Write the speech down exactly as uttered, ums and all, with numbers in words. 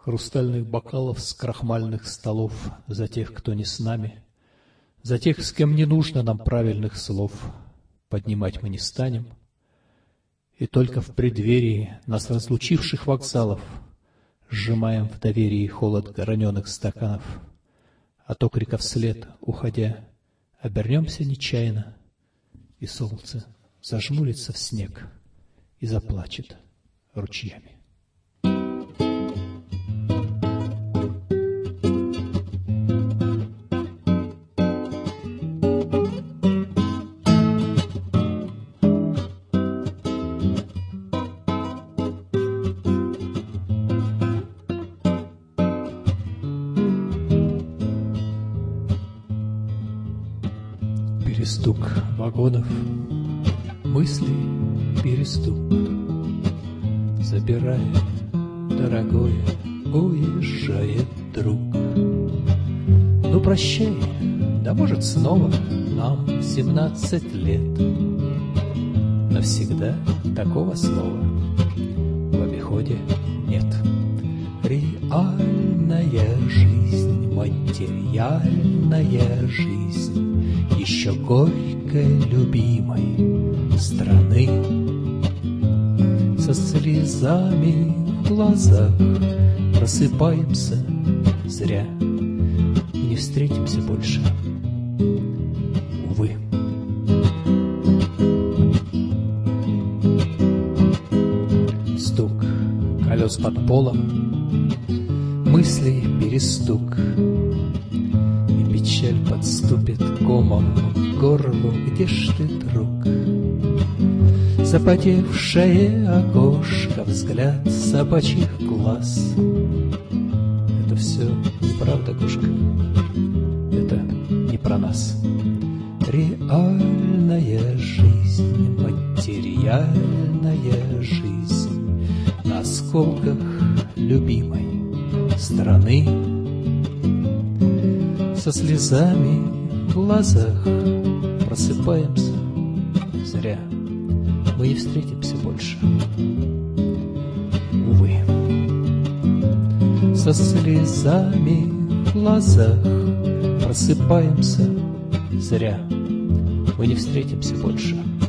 хрустальных бокалов с крахмальных столов, за тех, кто не с нами, за тех, с кем не нужно нам правильных слов, поднимать мы не станем. И только в преддверии нас разлучивших вокзалов сжимаем в доверии холод граненых стаканов, от окрика вслед, уходя, обернемся нечаянно, и солнце зажмурится в снег и заплачет ручьями. Перестук вагонов, мысли перестук, забирая, дорогое, уезжает друг. Ну прощай, да может снова нам семнадцать лет. Навсегда такого слова в обиходе нет. Реальная жизнь, материальная жизнь еще горькой любимой страны, со слезами в глазах просыпаемся зря, не встретимся больше, увы. Стук колес под полом, мыслей перестук, печаль подступит комом к горлу. Где ж ты, друг? Запотевшее окошко, взгляд собачьих глаз. Это все неправда, Гушка, это не про нас. Реальная жизнь, материальная жизнь на осколках любимой страны, со слезами в глазах просыпаемся зря, мы не встретимся больше, увы. Со слезами в глазах просыпаемся зря, мы не встретимся больше.